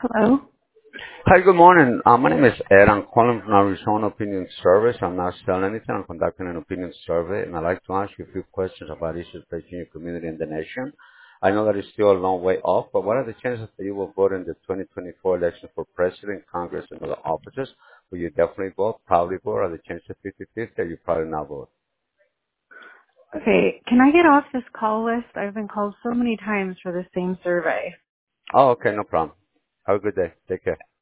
Hello. Hi, good morning. My name is Ed. I'm calling from Arizona Opinion Service. I'm not selling anything. I'm conducting an opinion survey, and I'd like to ask you a few questions about issues facing your community and the nation. I know that it's still a long way off, but what are the chances that you will vote in the 2024 election for president, Congress, and other offices? Will you definitely vote, probably vote, or the chances 50-50 that you probably not vote? Okay, can I get off this call list? I've been called so many times for the same survey. Oh, okay, no problem. Have a good day. Take care.